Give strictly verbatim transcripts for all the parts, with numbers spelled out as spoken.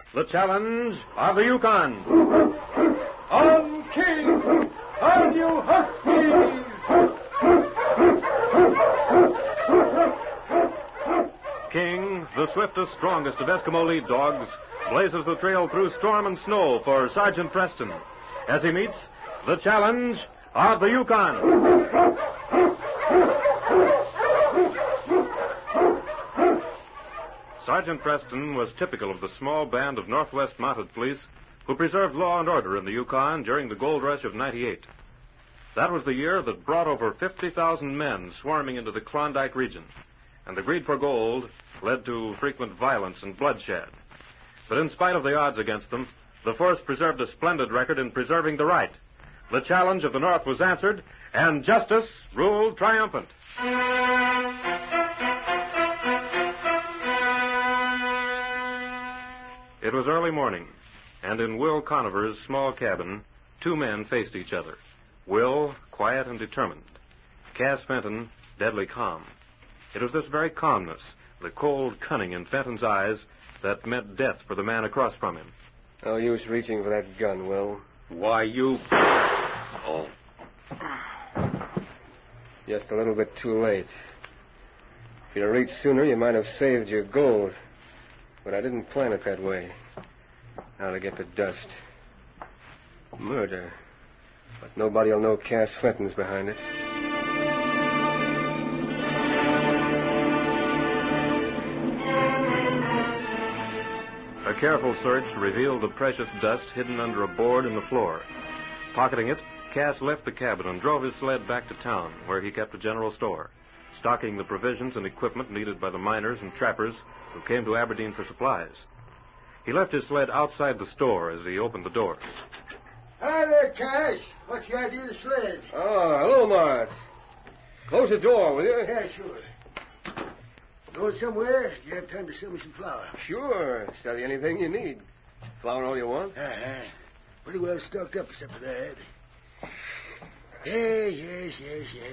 the challenge of the Yukon. On King, on you Huskies! King, the swiftest, strongest of Eskimo lead dogs, blazes the trail through storm and snow for Sergeant Preston as he meets the challenge of the Yukon. Sergeant Preston was typical of the small band of Northwest Mounted Police who preserved law and order in the Yukon during the gold rush of ninety-eight. That was the year that brought over fifty thousand men swarming into the Klondike region, and the greed for gold led to frequent violence and bloodshed. But in spite of the odds against them, the force preserved a splendid record in preserving the right. The challenge of the North was answered, and justice ruled triumphant. It was early morning, and in Will Conover's small cabin, two men faced each other. Will, quiet and determined. Cass Fenton, deadly calm. It was this very calmness, the cold cunning in Fenton's eyes, that meant death for the man across from him. No use reaching for that gun, Will. Why, you... Oh. Just a little bit too late. If you'd have reached sooner, you might have saved your gold. But I didn't plan it that way. Now to get the dust. Murder. But nobody will know Cass Fenton's behind it. A careful search revealed the precious dust hidden under a board in the floor. Pocketing it, Cass left the cabin and drove his sled back to town, where he kept a general store, stocking the provisions and equipment needed by the miners and trappers who came to Aberdeen for supplies. He left his sled outside the store as he opened the door. Hi there, Cash. What's the idea of the sled? Oh, hello, Mart. Close the door, will you? Yeah, sure. Going somewhere? Do you have time to sell me some flour? Sure. Sell you anything you need. Flour all you want? Uh-huh. Pretty well stocked up except for that. Yes, yes, yes, yes,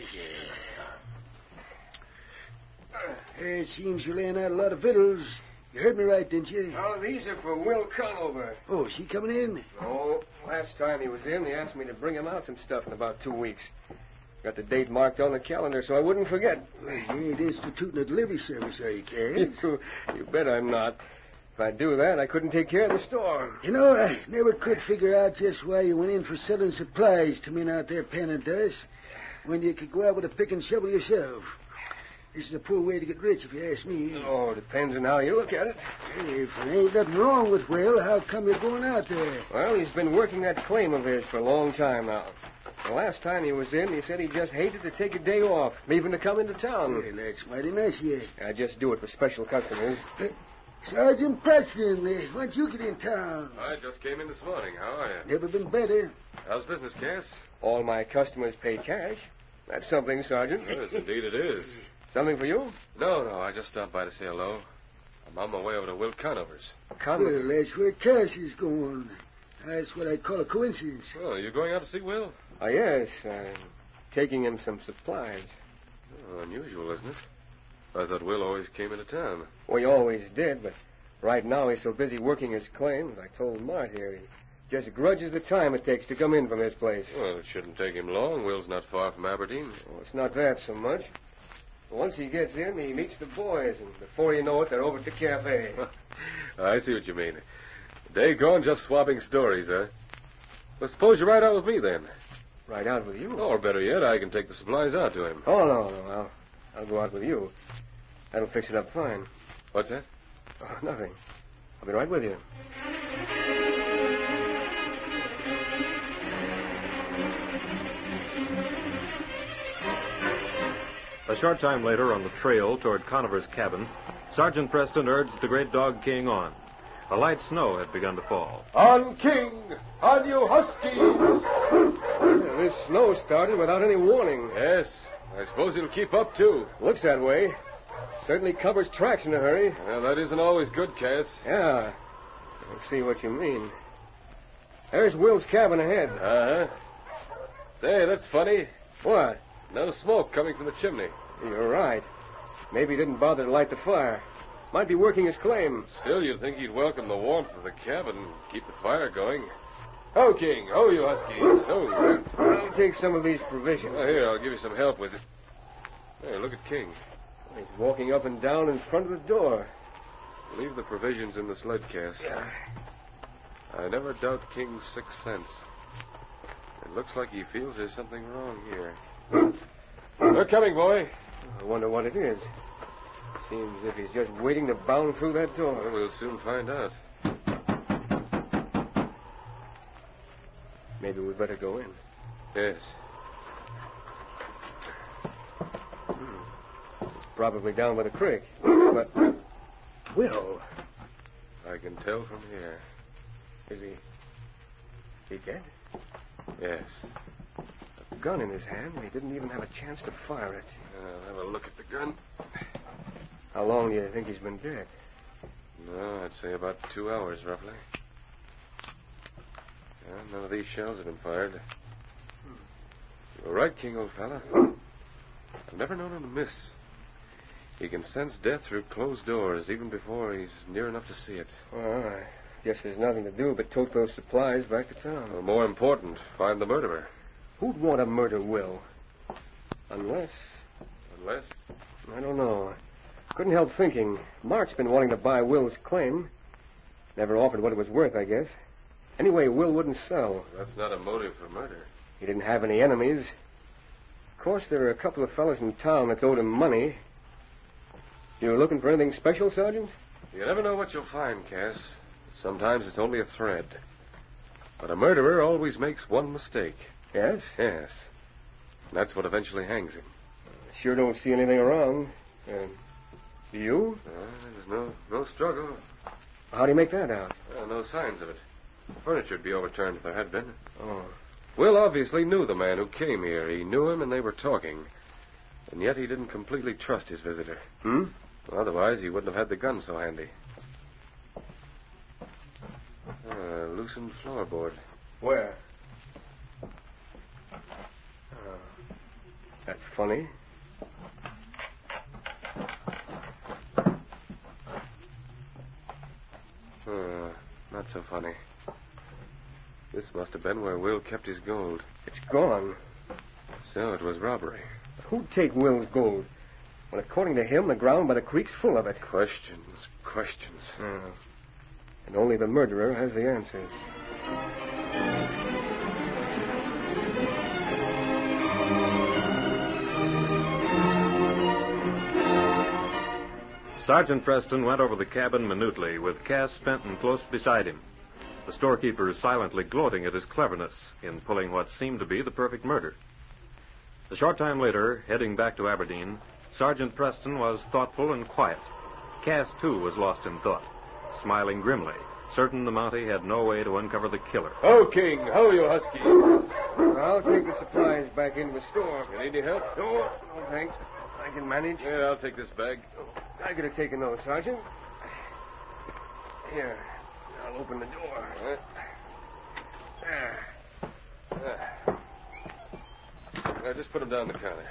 yes. It seems you're laying out a lot of victuals. You heard me right, didn't you? Oh, these are for Will Conover. Oh, is he coming in? Oh, last time he was in, he asked me to bring him out some stuff in about two weeks. Got the date marked on the calendar so I wouldn't forget. Well, you ain't instituting a delivery service, are you, Cash? you, you bet I'm not. If I do that, I couldn't take care of the store. You know, I never could figure out just why you went in for selling supplies to men out there panning dust when you could go out with a pick and shovel yourself. This is a poor way to get rich, if you ask me. Oh, depends on how you look at it. Hey, if there ain't nothing wrong with Will, how come you're going out there? Well, he's been working that claim of his for a long time now. The last time he was in, he said he just hated to take a day off, leaving to come into town. Well, that's mighty nice of you. I just do it for special customers. Uh, Sergeant Preston, uh, when'd you get in town? I just came in this morning. How are you? Never been better. How's business, Cass? All my customers pay cash. That's something, Sergeant. Yes, indeed it is. Something for you? No, no, I just stopped by to say hello. I'm on my way over to Will Conover's. Conover? Well, that's where Cass is going. That's what I call a coincidence. Oh, are you going out to see Will? Oh, yes. I'm taking him some supplies. Oh, unusual, isn't it? I thought Will always came into town. Well, he always did, but right now he's so busy working his claims. I told Mart here he just grudges the time it takes to come in from his place. Well, it shouldn't take him long. Will's not far from Aberdeen. Well, it's not that so much. Once he gets in, he meets the boys, and before you know it, they're over at the cafe. I see what you mean. Day gone just swapping stories, huh? Well, suppose you ride out with me, then. Ride out with you? Or better yet, I can take the supplies out to him. Oh, no, no. I'll, I'll go out with you. That'll fix it up fine. What's that? Oh, nothing. I'll be right with you. A short time later, on the trail toward Conover's cabin, Sergeant Preston urged the great dog King on. A light snow had begun to fall. On King, on you Huskies! Yeah, this snow started without any warning. Yes. I suppose it'll keep up, too. Looks that way. Certainly covers tracks in a hurry. Well, that isn't always good, Cass. Yeah. I see what you mean. There's Will's cabin ahead. Uh-huh. Say, that's funny. What? No smoke coming from the chimney. You're right. Maybe he didn't bother to light the fire. Might be working his claim. Still, you'd think he'd welcome the warmth of the cabin and keep the fire going. Ho, King. Ho, you huskies. Ho. I'll take some of these provisions. Well, here, I'll give you some help with it. Hey, look at King. He's walking up and down in front of the door. Leave the provisions in the sled, Cass. Yeah. I never doubt King's sixth sense. It looks like he feels there's something wrong here. They're coming, boy. I wonder what it is. Seems as if he's just waiting to bound through that door. Well, we'll soon find out. Maybe we'd better go in. Yes. Probably down by the creek. But... Will. I can tell from here. Is he... he dead? Yes. A gun in his hand, and he didn't even have a chance to fire it. I'll have a look at the gun. How long do you think he's been dead? No, I'd say about two hours, roughly. Yeah, none of these shells have been fired. You're right, King, old fella. I've never known him to miss. He can sense death through closed doors, even before he's near enough to see it. Well, I guess there's nothing to do but tote those supplies back to town. Well, more important, find the murderer. Who'd want to murder Will? Unless... Unless... I don't know. Couldn't help thinking. Mark's been wanting to buy Will's claim. Never offered what it was worth, I guess. Anyway, Will wouldn't sell. That's not a motive for murder. He didn't have any enemies. Of course, there are a couple of fellas in town that owed him money. You looking for anything special, Sergeant? You never know what you'll find, Cass. Sometimes it's only a thread. But a murderer always makes one mistake. Yes? Yes. And that's what eventually hangs him. Sure don't see anything around. Uh, you? Uh, there's no no struggle. How do you make that out? Uh, no signs of it. The furniture'd be overturned if there had been. Oh. Will obviously knew the man who came here. He knew him and they were talking. And yet he didn't completely trust his visitor. Hmm? Otherwise, he wouldn't have had the gun so handy. Uh, loosened floorboard. Where? Oh, that's funny. Uh, not so funny. This must have been where Will kept his gold. It's gone. So it was robbery. Who'd take Will's gold? Well, according to him, the ground by the creek's full of it. Questions, questions. Oh. And only the murderer has the answers. Sergeant Preston went over the cabin minutely, with Cass Fenton close beside him. The storekeeper silently gloating at his cleverness in pulling what seemed to be the perfect murder. A short time later, heading back to Aberdeen, Sergeant Preston was thoughtful and quiet. Cass, too, was lost in thought, smiling grimly, certain the Mountie had no way to uncover the killer. Ho, King. Ho, you huskies. I'll take the supplies back into the store. You need any help? No, no thanks. I can manage. Yeah, I'll take this bag. I could have taken those, Sergeant. Here, I'll open the door. Huh? There. Uh, uh, just put them down the counter.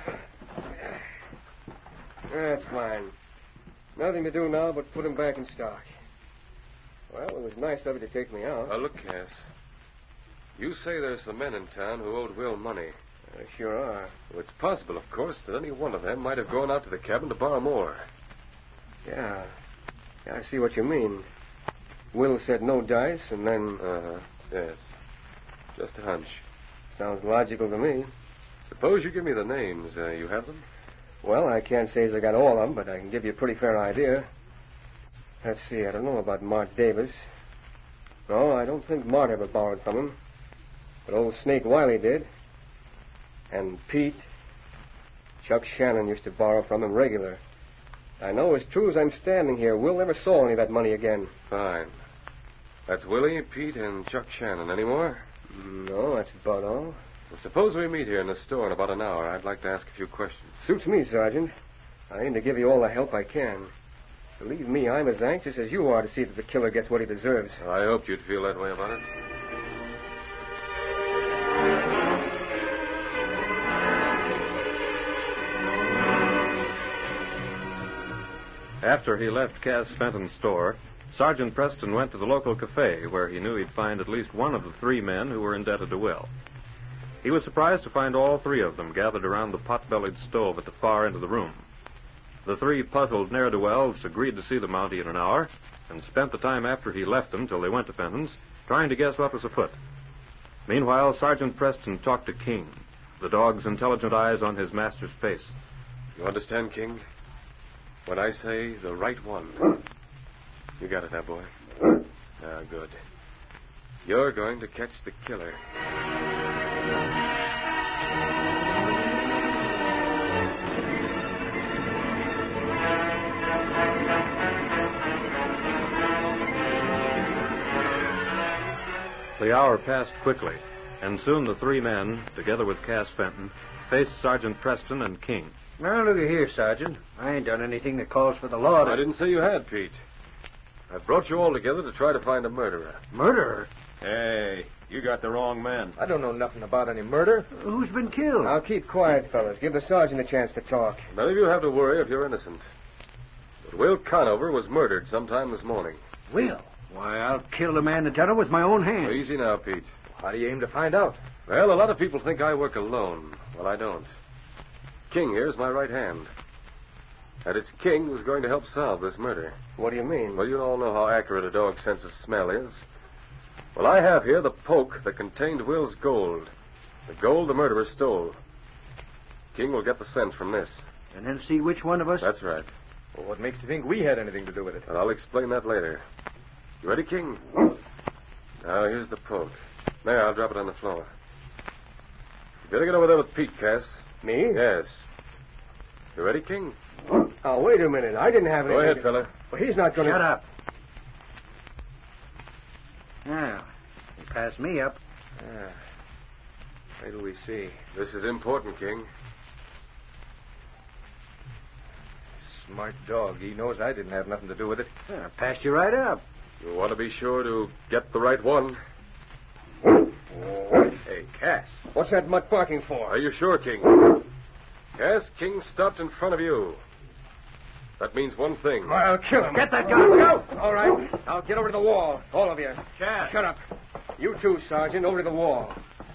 That's fine. Nothing to do now but put them back in stock. Well, it was nice of you to take me out. Now, look, Cass. You say there's some men in town who owed Will money. There sure are. Well, it's possible, of course, that any one of them might have gone out to the cabin to borrow more. Yeah. Yeah, I see what you mean. Will said no dice, and then... Uh-huh, yes. Just a hunch. Sounds logical to me. Suppose you give me the names. Uh, you have them? Well, I can't say as I got all of them, but I can give you a pretty fair idea. Let's see, I don't know about Mark Davis. No, I don't think Mart ever borrowed from him. But old Snake Wiley did. And Pete. Chuck Shannon used to borrow from him regular. I know as true as I'm standing here, Will never saw any of that money again. Fine. That's Willie, Pete, and Chuck Shannon. Any more? No, that's about all. Well, suppose we meet here in the store in about an hour. I'd like to ask a few questions. Suits me, Sergeant. I aim to give you all the help I can. Believe me, I'm as anxious as you are to see that the killer gets what he deserves. I hoped you'd feel that way about it. After he left Cass Fenton's store, Sergeant Preston went to the local cafe where he knew he'd find at least one of the three men who were indebted to Will. He was surprised to find all three of them gathered around the pot-bellied stove at the far end of the room. The three puzzled ne'er-do-wells agreed to see the Mountie in an hour and spent the time after he left them till they went to Fenton's trying to guess what was afoot. Meanwhile, Sergeant Preston talked to King, the dog's intelligent eyes on his master's face. You understand, King? When I say the right one, you got it now, boy? Ah, good. You're going to catch the killer. The hour passed quickly, and soon the three men, together with Cass Fenton, faced Sergeant Preston and King. Now, look here, Sergeant. I ain't done anything that calls for the law to... I didn't say you had, Pete. I brought you all together to try to find a murderer. Murderer? Hey, you got the wrong man. I don't know nothing about any murder. Who's been killed? Now, keep quiet, fellas. Give the sergeant a chance to talk. None of you have to worry if you're innocent. But Will Conover was murdered sometime this morning. Will? Why, I'll kill the man that done it with my own hand. Easy now, Pete. How do you aim to find out? Well, a lot of people think I work alone. Well, I don't. King here's my right hand. And it's King who's going to help solve this murder. What do you mean? Well, you all know how accurate a dog's sense of smell is. Well, I have here the poke that contained Will's gold. The gold the murderer stole. King will get the scent from this. And then see which one of us... That's right. Well, what makes you think we had anything to do with it? And I'll explain that later. You ready, King? Now, here's the poke. There, I'll drop it on the floor. You better get over there with Pete, Cass. Me? Yes. You ready, King? Oh, wait a minute. I didn't have Go anything... ahead, fella. Well, he's not going to... Shut up. Now, you pass me up. Ah. Wait till we see. This is important, King. Smart dog. He knows I didn't have nothing to do with it. Yeah, passed you right up. You want to be sure to get the right one. Hey, Cass. What's that mutt barking for? Are you sure, King? Yes, King stopped in front of you. That means one thing. I'll kill him. Get that gun. Go. All right. I'll get over to the wall. All of you. Cass. Shut up. You too, Sergeant. Over to the wall.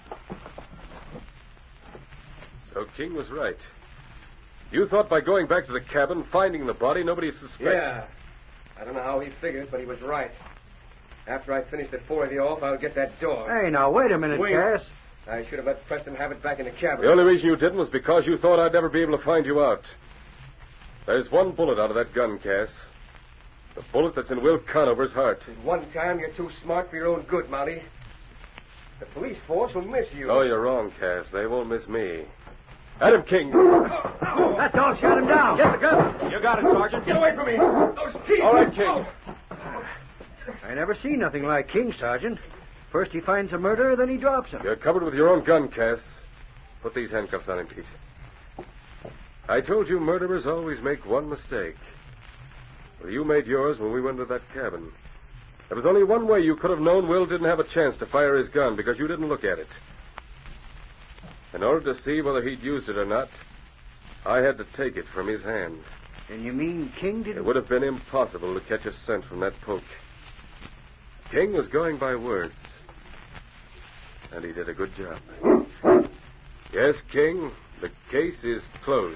So King was right. You thought by going back to the cabin, finding the body, nobody'd suspect. Yeah. I don't know how he figured, but he was right. After I finish the four of you off, I'll get that dog. Hey, now, wait a minute, Wait. Cass. I should have let Preston have it back in the cabin. The only reason you didn't was because you thought I'd never be able to find you out. There's one bullet out of that gun, Cass. The bullet that's in Will Conover's heart. At one time, you're too smart for your own good, Mountie. The police force will miss you. Oh, you're wrong, Cass. They won't miss me. At him, King. That dog shot him down. Get the gun. You got it, Sergeant. Get away from me. Those teeth. All right, King. I never seen nothing like King, Sergeant. First he finds a murderer, then he drops him. You're covered with your own gun, Cass. Put these handcuffs on him, Pete. I told you murderers always make one mistake. Well, you made yours when we went to that cabin. There was only one way you could have known Will didn't have a chance to fire his gun because you didn't look at it. In order to see whether he'd used it or not, I had to take it from his hand. And you mean King didn't... It would have been impossible to catch a scent from that poke. King was going by words. And he did a good job. Yes, King, the case is closed.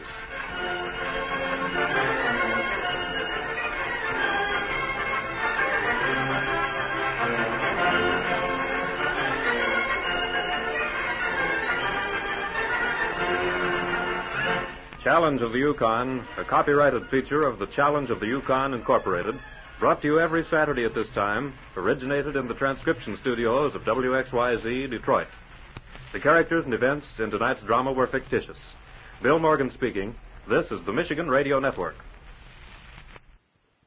Challenge of the Yukon, a copyrighted feature of the Challenge of the Yukon Incorporated, brought to you every Saturday at this time, originated in the transcription studios of W X Y Z, Detroit. The characters and events in tonight's drama were fictitious. Bill Morgan speaking. This is the Michigan Radio Network.